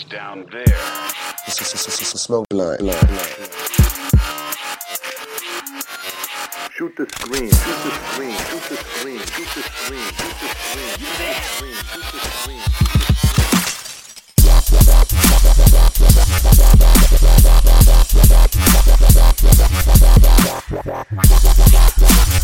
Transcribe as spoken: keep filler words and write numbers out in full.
down there. Smoke line. Shoot the screen, shoot the screen, shoot the screen, shoot the screen, shoot the screen, shoot the screen, shoot the screen. Shoot the screen.